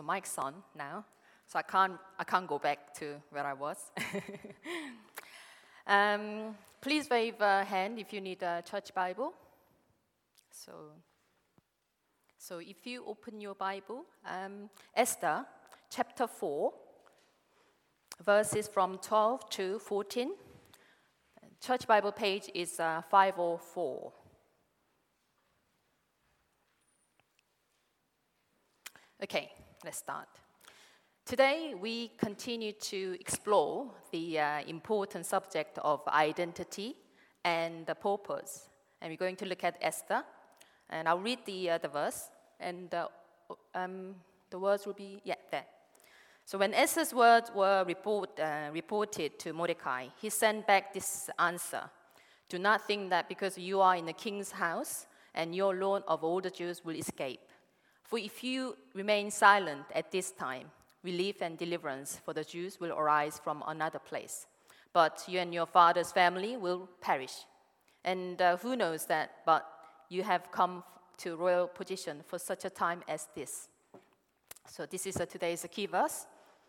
mic's on now, so I can't go back to where I was. Please wave a hand if you need a church Bible. So if you open your Bible, Esther chapter 4, verses from 12 to 14. Church Bible page is 504. Okay, let's start. Today we continue to explore the important subject of identity and the purpose. And we're going to look at Esther. And I'll read the verse, and the words will be, there. So when Esther's words were reported to Mordecai, he sent back this answer. Do not think that because you are in the king's house and your Lord of all the Jews will escape. For if you remain silent at this time, relief and deliverance for the Jews will arise from another place. But you and your father's family will perish. And who knows that, but you have come to royal position for such a time as this. So this is today's key verse.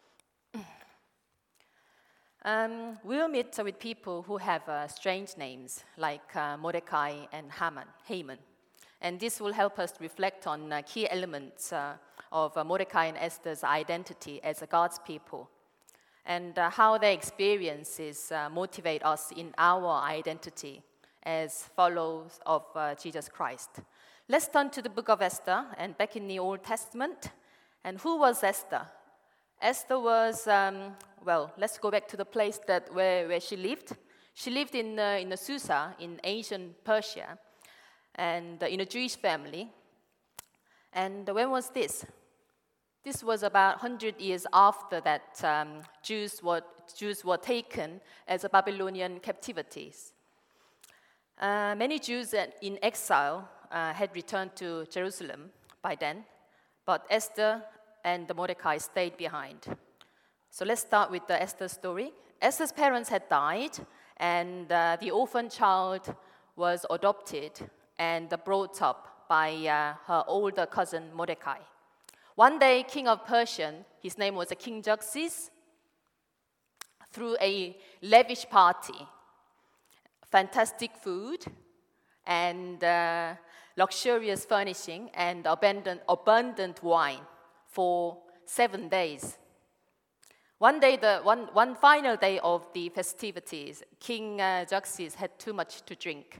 We'll meet with people who have strange names like Mordecai and Haman. And this will help us reflect on key elements of Mordecai and Esther's identity as God's people, and how their experiences motivate us in our identity as followers of Jesus Christ. Let's turn to the book of Esther, and back in the Old Testament. And who was Esther? Esther was, let's go back to the place where she lived. She lived in Susa, in ancient Persia, and in a Jewish family. And when was this? This was about 100 years after that Jews were taken as a Babylonian captivities. Many Jews in exile had returned to Jerusalem by then, but Esther and Mordecai stayed behind. So let's start with the Esther story. Esther's parents had died, and the orphan child was adopted and brought up by her older cousin Mordecai. One day, king of Persia, his name was King Xerxes, threw a lavish party, fantastic food, and luxurious furnishing, and abundant wine for 7 days. One day, one final day of the festivities, King Xerxes had too much to drink.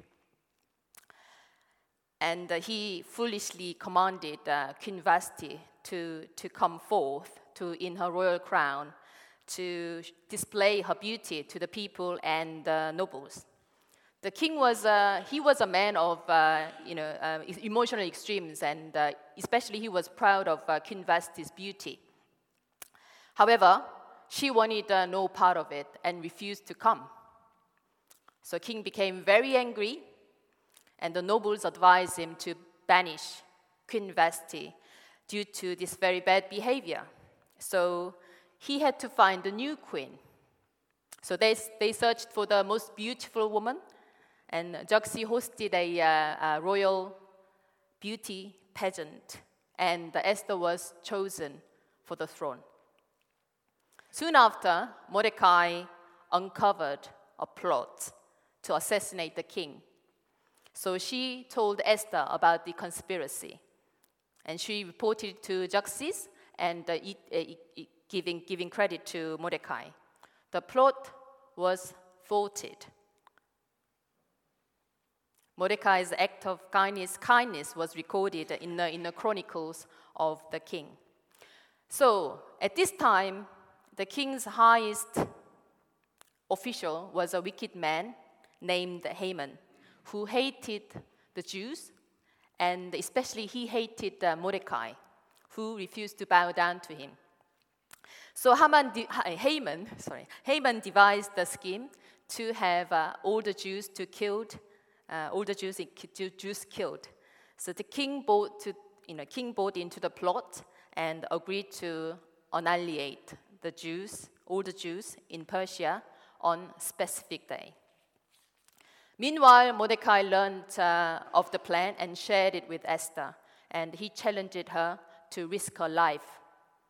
And he foolishly commanded Queen Vashti to come forth in her royal crown to display her beauty to the people and nobles. The king was a man of emotional extremes, and especially he was proud of Queen Vashti's beauty. However, she wanted no part of it and refused to come. So king became very angry, and the nobles advised him to banish Queen Vashti due to this very bad behavior. So he had to find a new queen. So they searched for the most beautiful woman, and Xerxes hosted a royal beauty pageant, and Esther was chosen for the throne. Soon after, Mordecai uncovered a plot to assassinate the king. So she told Esther about the conspiracy, and she reported to Xerxes and giving credit to Mordecai. The plot was thwarted. Mordecai's act of kindness was recorded in the chronicles of the king. So at this time, the king's highest official was a wicked man named Haman, who hated the Jews, and especially he hated Mordecai, who refused to bow down to him. So Haman devised the scheme to have all the Jews killed. So the king bought into the plot and agreed to annihilate all the Jews in Persia on a specific day. Meanwhile, Mordecai learned of the plan and shared it with Esther, and he challenged her to risk her life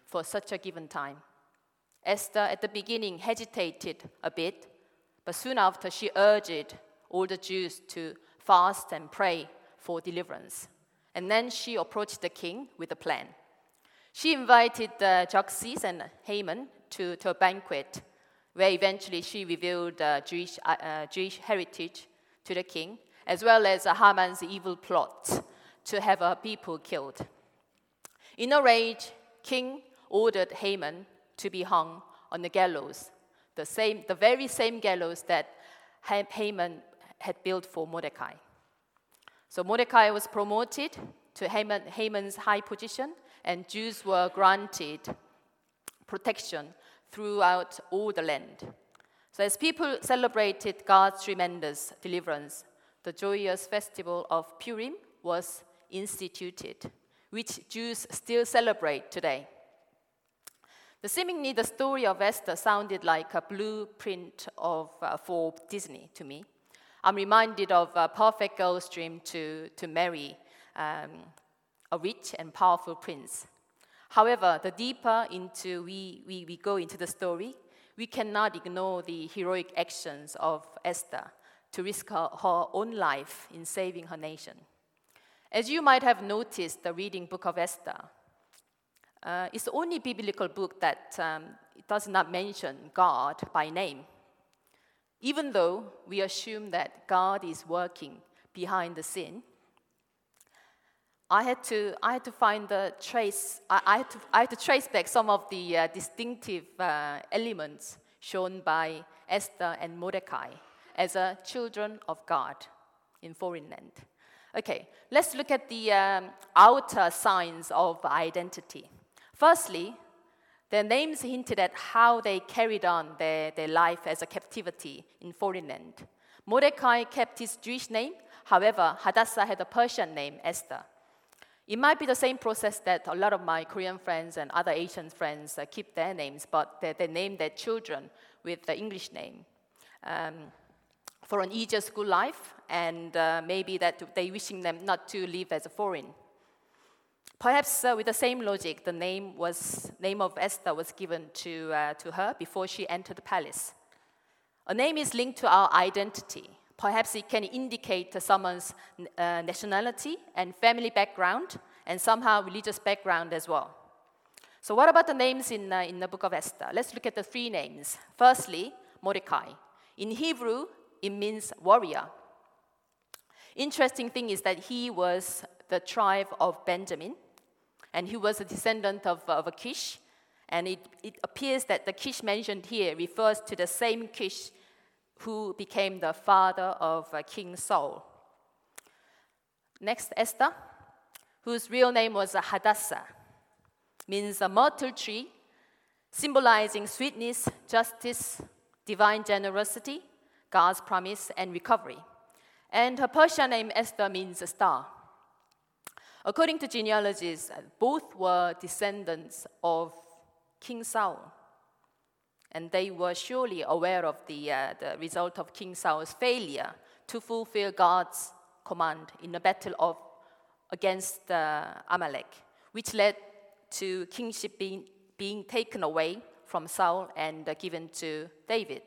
for such a given time. Esther at the beginning hesitated a bit, but soon after she urged all the Jews to fast and pray for deliverance. And then she approached the king with a plan. She invited Xerxes and Haman to a banquet, where eventually she revealed Jewish heritage to the king, as well as Haman's evil plot to have her people killed. In a rage, king ordered Haman to be hung on the gallows, the very same gallows that Haman had built for Mordecai. So Mordecai was promoted to Haman's high position, and Jews were granted protection throughout all the land. So as people celebrated God's tremendous deliverance, the joyous festival of Purim was instituted, which Jews still celebrate today. Seemingly, the story of Esther sounded like a blueprint for Disney to me. I'm reminded of a perfect girl's dream to marry a rich and powerful prince. However, the deeper into we go into the story, we cannot ignore the heroic actions of Esther to risk her own life in saving her nation. As you might have noticed, the reading book of Esther is the only biblical book that does not mention God by name, even though we assume that God is working behind the scene. I had to trace back some of the distinctive elements shown by Esther and Mordecai as children of God in foreign land. Okay, let's look at the outer signs of identity. Firstly, their names hinted at how they carried on their life as a captivity in foreign land. Mordecai kept his Jewish name, however, Hadassah had a Persian name, Esther. It might be the same process that a lot of my Korean friends and other Asian friends keep their names, but they name their children with the English name for an easier school life, and maybe that they wishing them not to live as a foreign. Perhaps with the same logic, the name of Esther was given to her before she entered the palace. A name is linked to our identity. Perhaps it can indicate someone's nationality and family background, and somehow religious background as well. So what about the names in the book of Esther? Let's look at the three names. Firstly, Mordecai. In Hebrew, it means warrior. Interesting thing is that he was the tribe of Benjamin, and he was a descendant of Kish, and it appears that the Kish mentioned here refers to the same Kish who became the father of King Saul. Next, Esther, whose real name was Hadassah, means a myrtle tree, symbolizing sweetness, justice, divine generosity, God's promise, and recovery. And her Persian name, Esther, means a star. According to genealogies, both were descendants of King Saul, and they were surely aware of the result of King Saul's failure to fulfill God's command in a battle against Amalek, which led to kingship being taken away from Saul and given to David.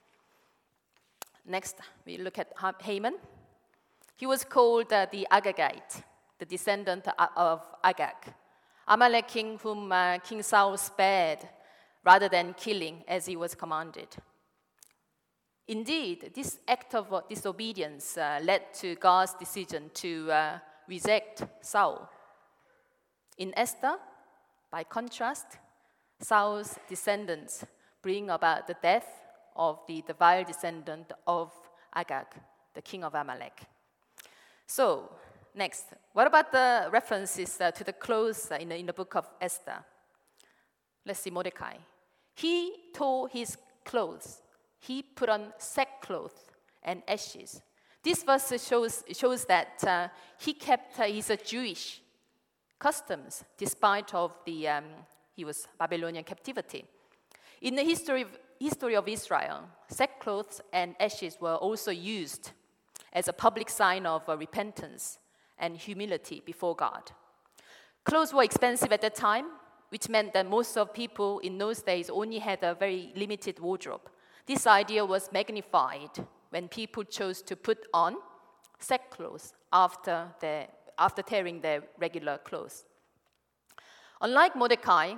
Next, we look at Haman. He was called the Agagite, the descendant of Agag, Amalek king whom King Saul spared rather than killing as he was commanded. Indeed, this act of disobedience led to God's decision to reject Saul. In Esther, by contrast, Saul's descendants bring about the death of the vile descendant of Agag, the king of Amalek. So, next, what about the references to the clothes in the book of Esther? Let's see Mordecai. He tore his clothes. He put on sackcloth and ashes. This verse shows that he kept his Jewish customs despite of he was Babylonian captivity. In the history of Israel, sackcloth and ashes were also used as a public sign of repentance and humility before God. Clothes were expensive at that time, which meant that most of people in those days only had a very limited wardrobe. This idea was magnified when people chose to put on sackcloth after tearing their regular clothes. Unlike Mordecai,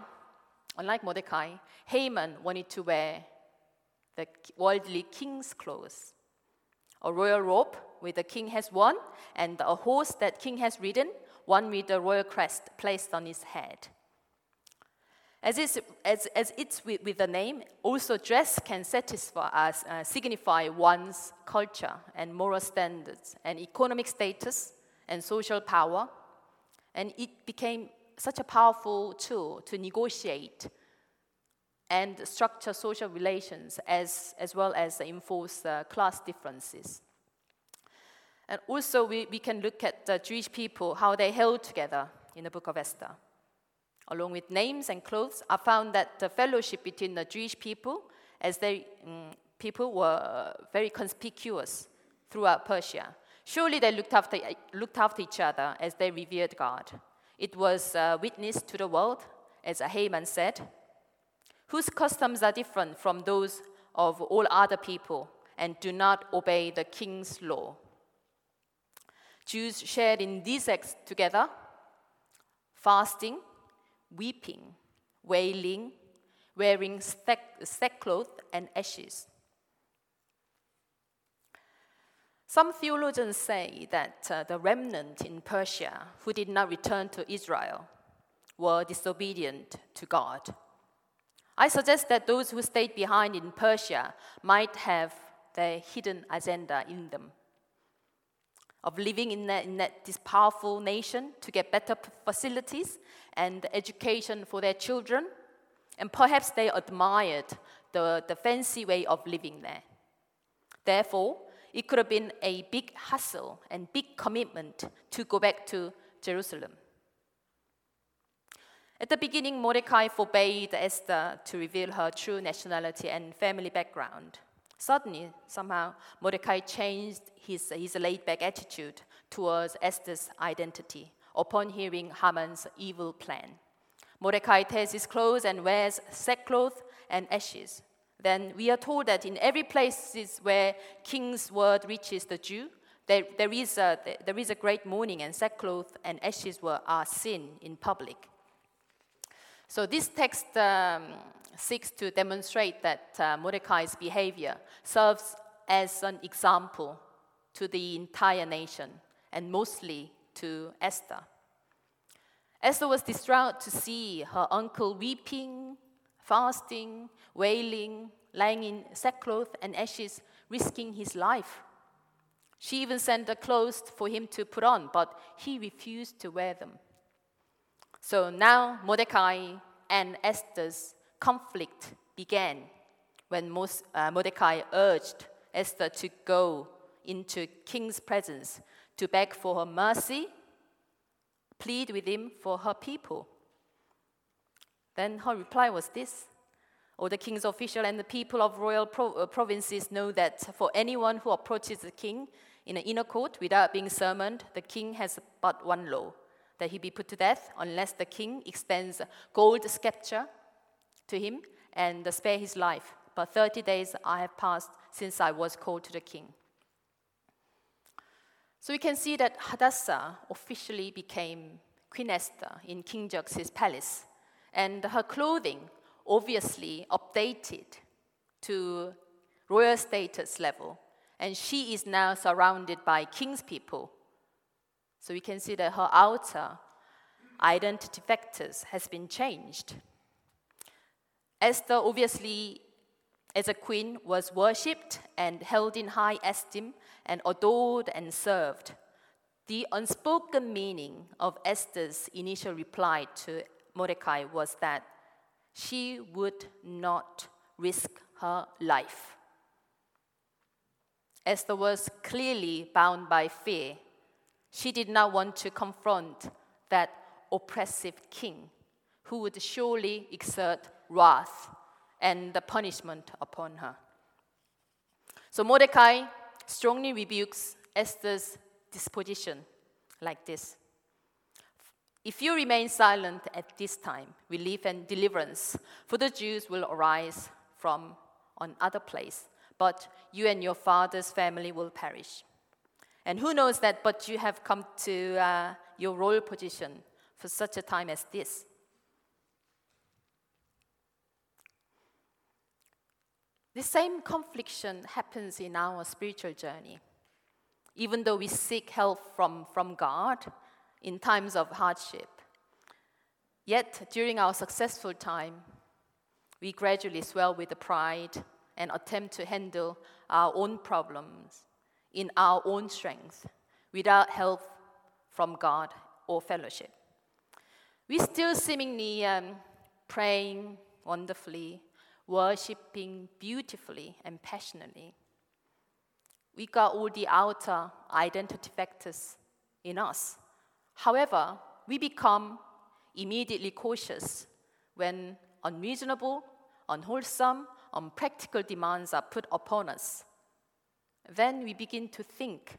Haman wanted to wear the worldly king's clothes, a royal robe with the king has worn, and a horse that king has ridden, one with the royal crest placed on his head. As it's with the name, also dress can signify one's culture and moral standards and economic status and social power, and it became such a powerful tool to negotiate and structure social relations as well as enforce class differences. And also we can look at the Jewish people, how they held together in the book of Esther. Along with names and clothes, I found that the fellowship between the Jewish people, as people were very conspicuous throughout Persia. Surely they looked after each other as they revered God. It was a witness to the world, as Haman said, whose customs are different from those of all other people and do not obey the king's law. Jews shared in these acts together, fasting, weeping, wailing, wearing sackcloth and ashes. Some theologians say that the remnant in Persia who did not return to Israel were disobedient to God. I suggest that those who stayed behind in Persia might have their hidden agenda in them, of living in this powerful nation to get better facilities and education for their children, and perhaps they admired the fancy way of living there. Therefore, it could have been a big hassle and big commitment to go back to Jerusalem. At the beginning, Mordecai forbade Esther to reveal her true nationality and family background. Suddenly, somehow, Mordecai changed his laid-back attitude towards Esther's identity upon hearing Haman's evil plan. Mordecai tears his clothes and wears sackcloth and ashes. Then we are told that in every place where king's word reaches the Jew, there is a great mourning, and sackcloth and ashes are seen in public. So this text seeks to demonstrate that Mordecai's behavior serves as an example to the entire nation, and mostly to Esther. Esther was distraught to see her uncle weeping, fasting, wailing, lying in sackcloth and ashes, risking his life. She even sent the clothes for him to put on, but he refused to wear them. So now Mordecai and Esther's conflict began when Mordecai urged Esther to go into king's presence to beg for her mercy, plead with him for her people. Then her reply was this: all the king's officials and the people of royal provinces know that for anyone who approaches the king in an inner court without being summoned, the king has but one law, that he be put to death unless the king extends a gold scepter to him and spare his life. But 30 days I have passed since I was called to the king. So we can see that Hadassah officially became Queen Esther in King Xerxes' palace, and her clothing obviously updated to royal status level, and she is now surrounded by king's people. So we can see that her outer identity factors has been changed. Esther, obviously, as a queen, was worshipped and held in high esteem and adored and served. The unspoken meaning of Esther's initial reply to Mordecai was that she would not risk her life. Esther was clearly bound by fear. She did not want to confront that oppressive king who would surely exert wrath and the punishment upon her. So Mordecai strongly rebukes Esther's disposition like this. If you remain silent at this time, relief and deliverance for the Jews will arise from on other place, but you and your father's family will perish. And who knows that, but you have come to your royal position for such a time as this. The same confliction happens in our spiritual journey. Even though we seek help from God in times of hardship, yet during our successful time, we gradually swell with the pride and attempt to handle our own problems in our own strength without help from God or fellowship. We still seemingly praying wonderfully, worshiping beautifully and passionately. We got all the outer identity factors in us. However, we become immediately cautious when unreasonable, unwholesome, unpractical demands are put upon us. Then we begin to think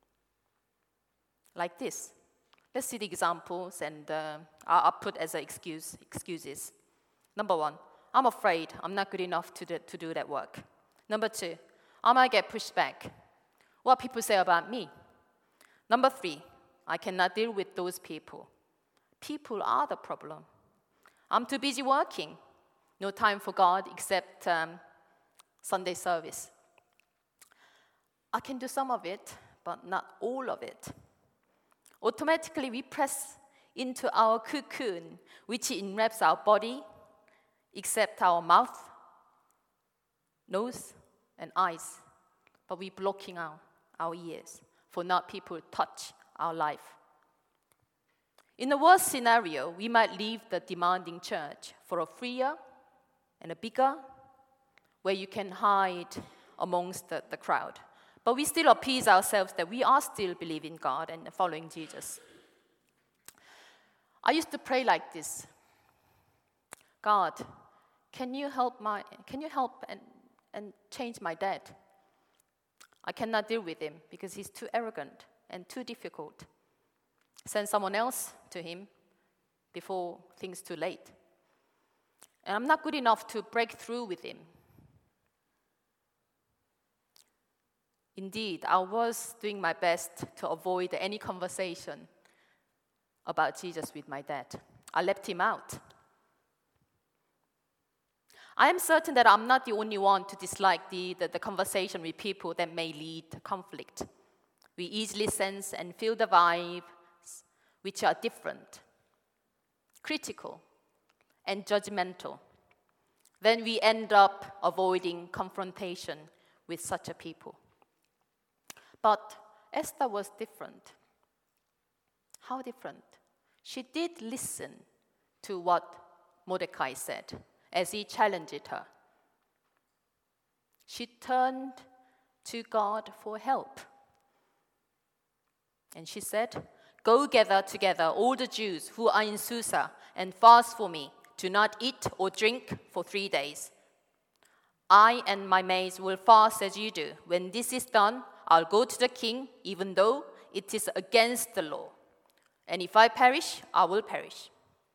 like this. Let's see the examples, and I'll put as excuses. Number one, I'm afraid I'm not good enough to do that work. Number two, I might get pushed back. What people say about me. Number three, I cannot deal with those people. People are the problem. I'm too busy working. No time for God except Sunday service. I can do some of it, but not all of it. Automatically, we press into our cocoon, which enwraps our body, except our mouth, nose, and eyes. But we're blocking out our ears for not people to touch our life. In the worst scenario, we might leave the demanding church for a freer and a bigger, where you can hide amongst the crowd. But we still appease ourselves that we are still believing God and following Jesus. I used to pray like this: God, can you help and change my dad? I cannot deal with him because he's too arrogant and too difficult. Send someone else to him before things too late. And I'm not good enough to break through with him. Indeed, I was doing my best to avoid any conversation about Jesus with my dad. I left him out. I am certain that I'm not the only one to dislike the conversation with people that may lead to conflict. We easily sense and feel the vibes which are different, critical, and judgmental. Then we end up avoiding confrontation with such a people. But Esther was different. How different? She did listen to what Mordecai said as he challenged her. She turned to God for help. And she said, "Go gather together all the Jews who are in Susa and fast for me. Do not eat or drink for 3 days. I and my maids will fast as you do. When this is done, I'll go to the king, even though it is against the law. And if I perish, I will perish."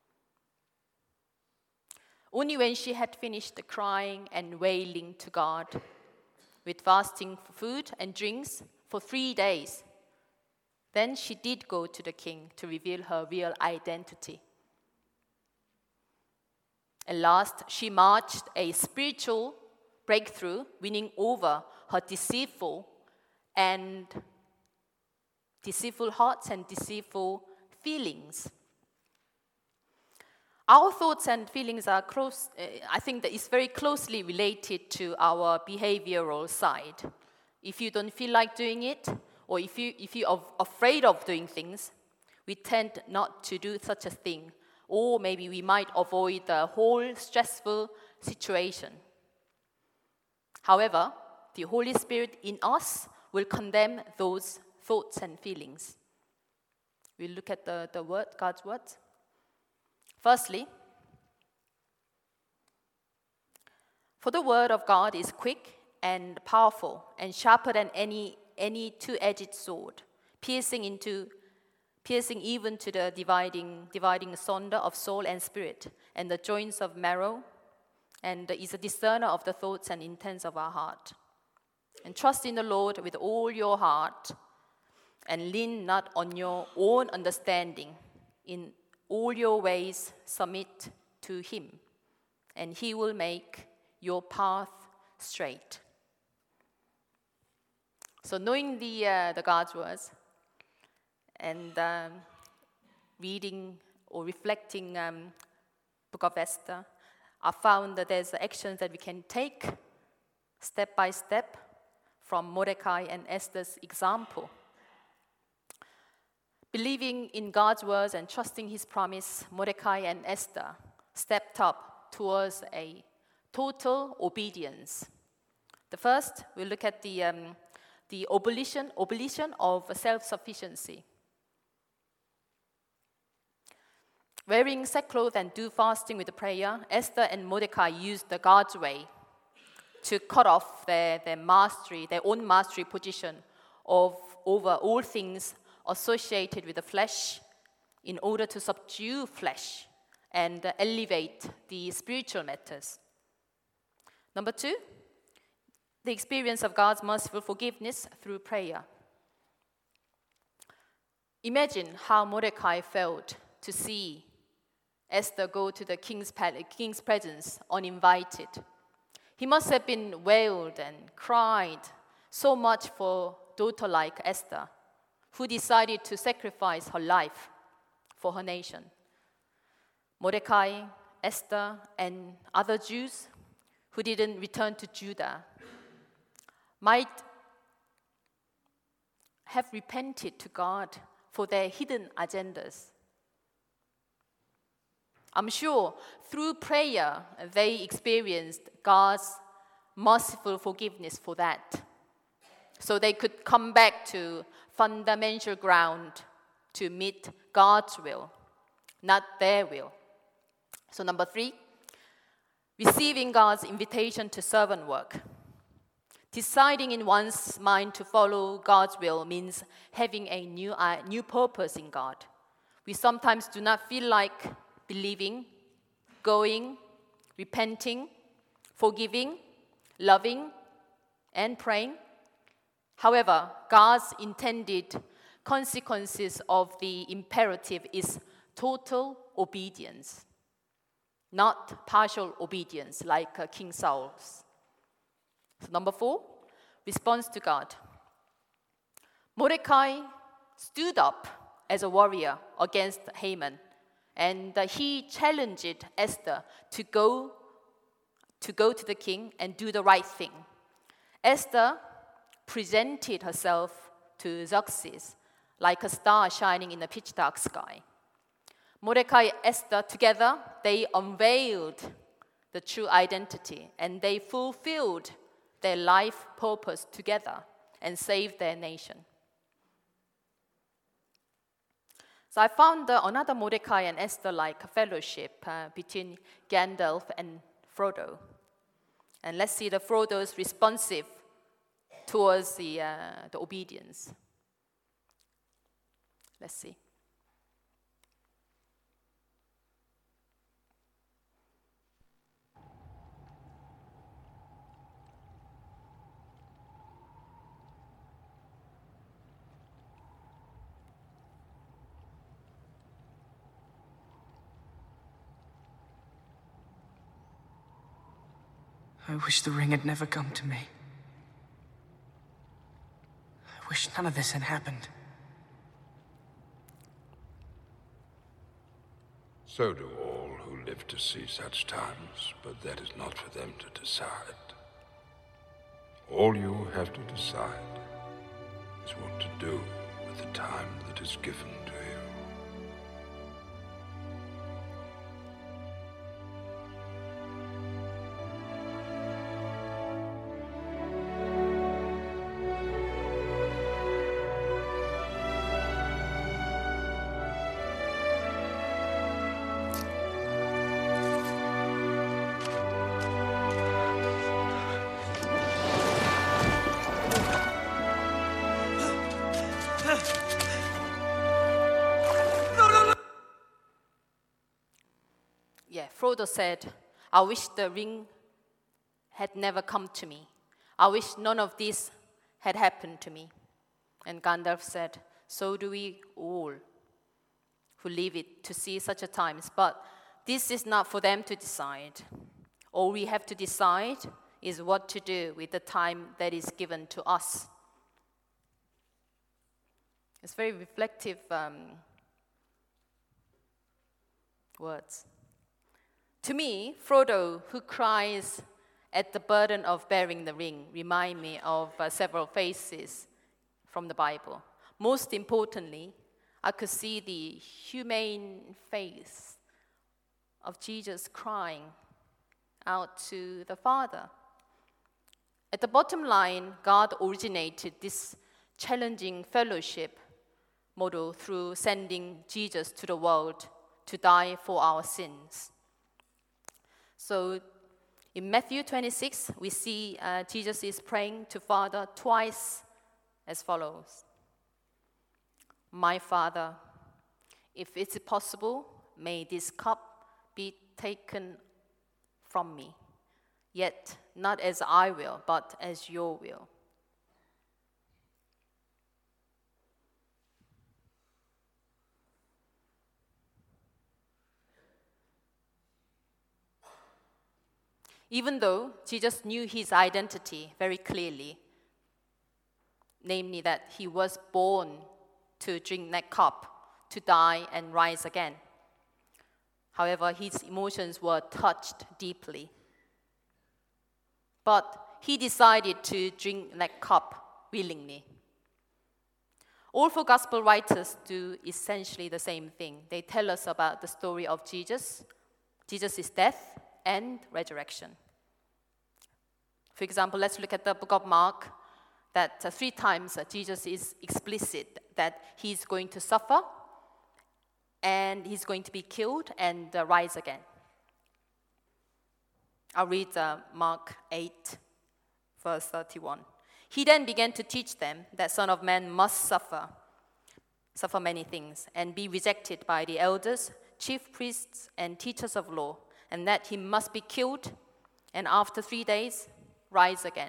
Only when she had finished crying and wailing to God, with fasting for food and drinks for 3 days, then she did go to the king to reveal her real identity. At last, she marched a spiritual breakthrough, winning over her deceitful hearts and deceitful feelings. Our thoughts and feelings are close. I think that it's very closely related to our behavioral side. If you don't feel like doing it, or if you are afraid of doing things, we tend not to do such a thing. Or maybe we might avoid the whole stressful situation. However, the Holy Spirit in us will condemn those thoughts and feelings. We'll look at the word, God's word. Firstly, for the word of God is quick and powerful and sharper than any two-edged sword, piercing into piercing even to the dividing asunder of soul and spirit, and the joints of marrow, and is a discerner of the thoughts and intents of our heart. And trust in the Lord with all your heart, and lean not on your own understanding. In all your ways submit to him, and he will make your path straight. So knowing the God's words and reading or reflecting Book of Esther, I found that there's actions that we can take step by step from Mordecai and Esther's example. Believing in God's words and trusting his promise, Mordecai and Esther stepped up towards a total obedience. The first, we'll look at the abolition of self-sufficiency. Wearing sackcloth and do fasting with prayer, Esther and Mordecai used the God's way to cut off their own mastery position over all things associated with the flesh in order to subdue flesh and elevate the spiritual matters. Number two, the experience of God's merciful forgiveness through prayer. Imagine how Mordecai felt to see Esther go to the king's presence uninvited. He must have been wailed and cried so much for a daughter like Esther, who decided to sacrifice her life for her nation. Mordecai, Esther, and other Jews who didn't return to Judah might have repented to God for their hidden agendas. I'm sure through prayer they experienced God's merciful forgiveness for that. So they could come back to fundamental ground to meet God's will, not their will. So number three, receiving God's invitation to servant work. Deciding in one's mind to follow God's will means having a new purpose in God. We sometimes do not feel like believing, going, repenting, forgiving, loving, and praying. However, God's intended consequences of the imperative is total obedience, not partial obedience like King Saul's. So number four, response to God. Mordecai stood up as a warrior against Haman, and he challenged Esther to go to the king and do the right thing. Esther presented herself to Xerxes like a star shining in a pitch dark sky. Mordecai and Esther together, they unveiled the true identity, and they fulfilled their life purpose together and saved their nation. So I found another Mordecai and Esther-like fellowship between Gandalf and Frodo. And let's see the Frodo's responsive towards the obedience. Let's see. I wish the ring had never come to me. I wish none of this had happened. So do all who live to see such times, but that is not for them to decide. All you have to decide is what to do with the time that is given to you. Frodo said, "I wish the ring had never come to me. I wish none of this had happened to me." And Gandalf said, "So do we all who live it to see such a times. But this is not for them to decide. All we have to decide is what to do with the time that is given to us." It's very reflective words. To me, Frodo, who cries at the burden of bearing the ring, remind me of several faces from the Bible. Most importantly, I could see the humane face of Jesus crying out to the Father. At the bottom line, God originated this challenging fellowship model through sending Jesus to the world to die for our sins. So in Matthew 26, we see Jesus is praying to Father twice as follows. "My Father, if it's possible, may this cup be taken from me. Yet not as I will, but as your will." Even though Jesus knew his identity very clearly, namely that he was born to drink that cup, to die and rise again. However, his emotions were touched deeply. But he decided to drink that cup willingly. All four gospel writers do essentially the same thing. They tell us about the story of Jesus, Jesus' death and resurrection. For example, let's look at the book of Mark, that 3 times Jesus is explicit that he's going to suffer and he's going to be killed and rise again. I'll read Mark 8, verse 31. "He then began to teach them that Son of Man must suffer many things, and be rejected by the elders, chief priests, and teachers of law, and that he must be killed, and after 3 days, rise again."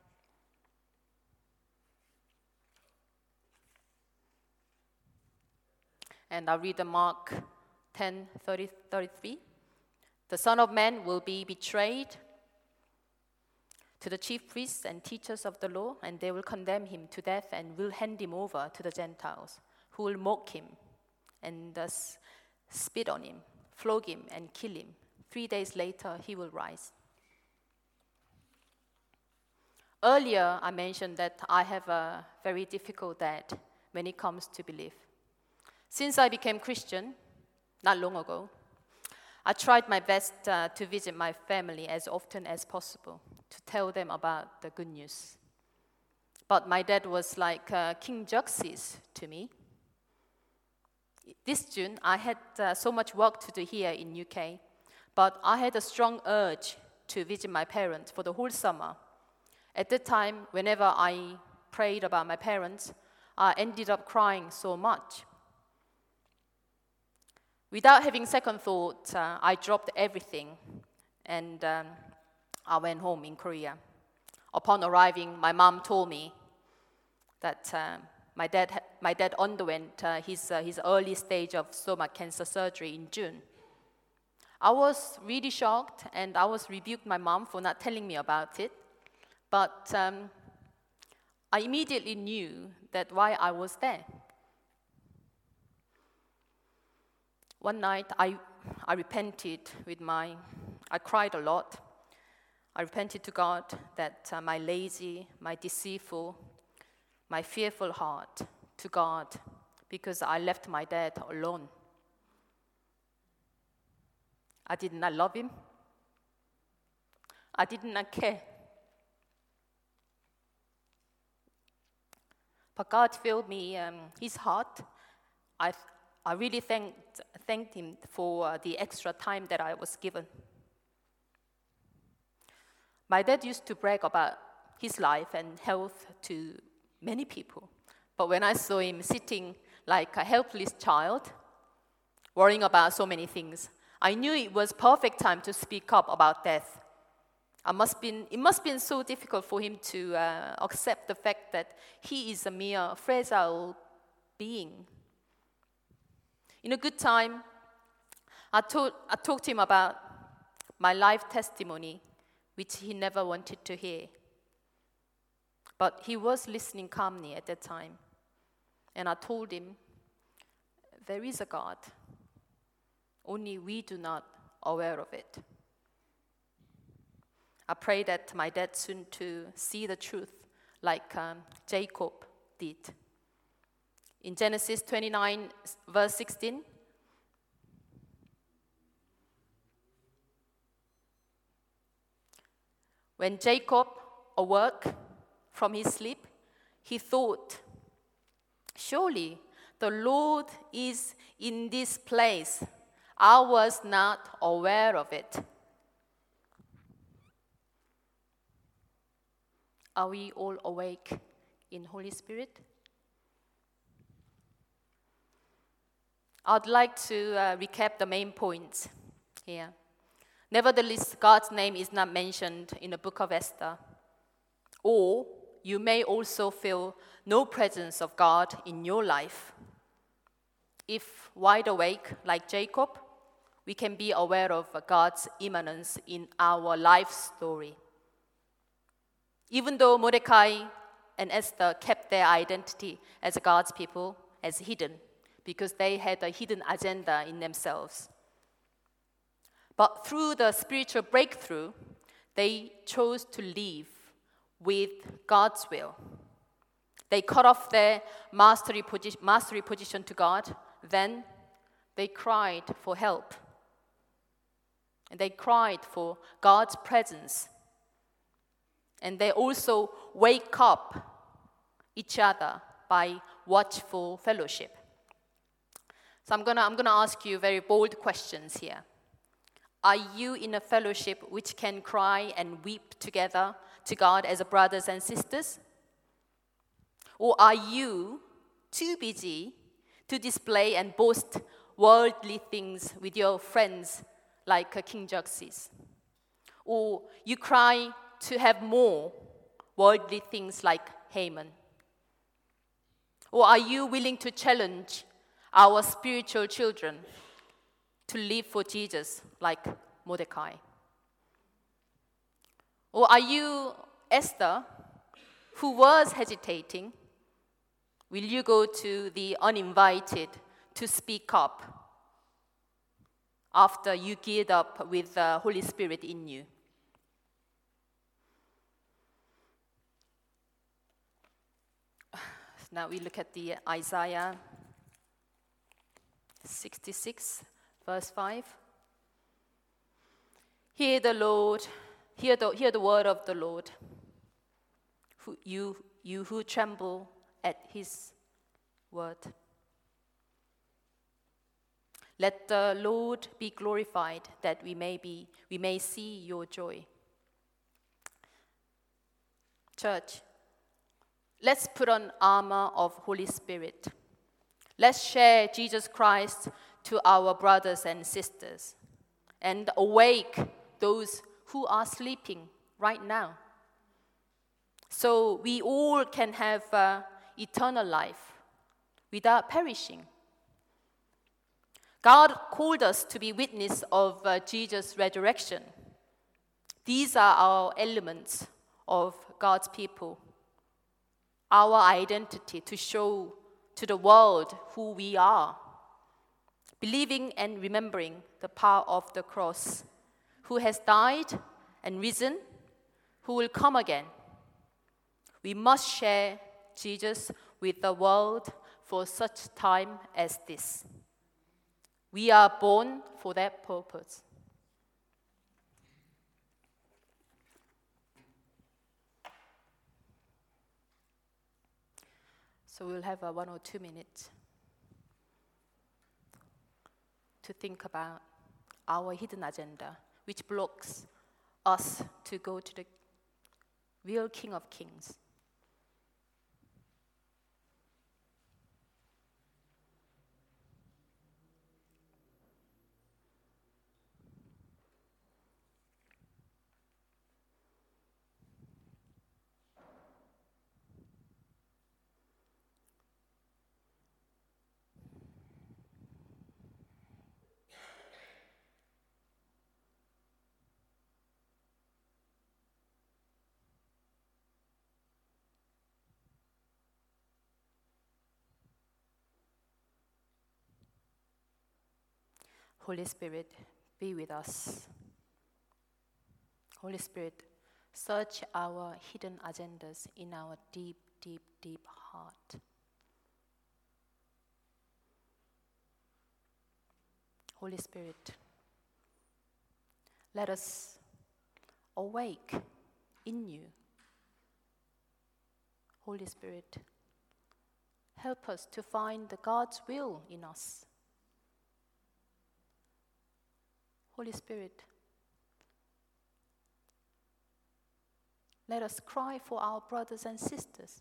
And I'll read the Mark 10, 33. "The Son of Man will be betrayed to the chief priests and teachers of the law, and they will condemn him to death and will hand him over to the Gentiles, who will mock him and thus spit on him, flog him, and kill him. 3 days later, he will rise." Earlier, I mentioned that I have a very difficult dad when it comes to belief. Since I became Christian, not long ago, I tried my best to visit my family as often as possible, to tell them about the good news. But my dad was like King Xerxes to me. This June, I had so much work to do here in UK, but I had a strong urge to visit my parents for the whole summer. At that time, whenever I prayed about my parents, I ended up crying so much. Without having second thought, I dropped everything and I went home in Korea. Upon arriving, my mom told me that my dad underwent his early stage of stomach cancer surgery in June. I was really shocked, and I was rebuked my mom for not telling me about it. But I immediately knew that why I was there. One night, I repented I cried a lot. I repented to God that my lazy, my deceitful, my fearful heart to God, because I left my dad alone. I did not love him. I did not care. But God filled me his heart. I really thanked him for the extra time that I was given. My dad used to brag about his life and health to many people. But when I saw him sitting like a helpless child, worrying about so many things, I knew it was perfect time to speak up about death. It must have been so difficult for him to accept the fact that he is a mere fragile being. In a good time, I talked to him about my life testimony, which he never wanted to hear. But he was listening calmly at that time. And I told him, there is a God. Only we do not aware of it. I pray that my dad soon to see the truth like Jacob did. In Genesis 29, verse 16, when Jacob awoke from his sleep, he thought, surely the Lord is in this place. I was not aware of it. Are we all awake in Holy Spirit? I'd like to recap the main points here. Nevertheless, God's name is not mentioned in the book of Esther. Or you may also feel no presence of God in your life. If wide awake like Jacob, we can be aware of God's immanence in our life story. Even though Mordecai and Esther kept their identity as God's people as hidden, because they had a hidden agenda in themselves. But through the spiritual breakthrough, they chose to live with God's will. They cut off their mastery position to God. Then they cried for help. And they cried for God's presence. And they also wake up each other by watchful fellowship. So I'm gonna ask you very bold questions here. Are you in a fellowship which can cry and weep together to God as brothers and sisters? Or are you too busy to display and boast worldly things with your friends like King Xerxes? Or you cry to have more worldly things like Haman? Or are you willing to challenge our spiritual children to live for Jesus like Mordecai? Or are you Esther, who was hesitating? Will you go to the uninvited to speak up after you geared up with the Holy Spirit in you? Now we look at the Isaiah 66, verse 5. Hear the word of the Lord, you who tremble at his word. Let the Lord be glorified, that we may see your joy. Church, let's put on armor of Holy Spirit. Let's share Jesus Christ to our brothers and sisters and awake those who are sleeping right now, so we all can have eternal life without perishing. God called us to be witness of Jesus' resurrection. These are our elements of God's people, our identity to show to the world who we are, believing and remembering the power of the cross, who has died and risen, who will come again. We must share Jesus with the world for such time as this. We are born for that purpose. So we'll have 1 or 2 minutes to think about our hidden agenda, which blocks us to go to the real King of Kings. Holy Spirit, be with us. Holy Spirit, search our hidden agendas in our deep, deep, deep heart. Holy Spirit, let us awake in you. Holy Spirit, help us to find the God's will in us. Holy Spirit, let us cry for our brothers and sisters.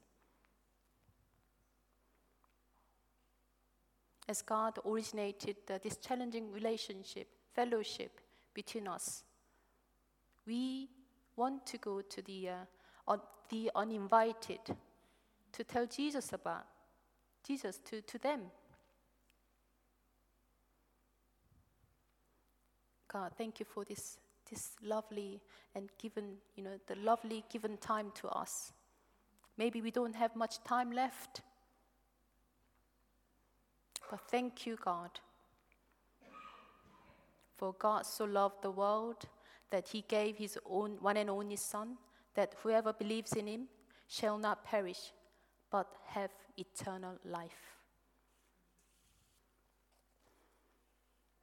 As God originated this challenging relationship, fellowship between us, we want to go to the uninvited, to tell Jesus about Jesus to them. God, thank you for this lovely and given, the lovely given time to us. Maybe we don't have much time left, but thank you, God. For God so loved the world that he gave his own one and only Son, that whoever believes in him shall not perish, but have eternal life.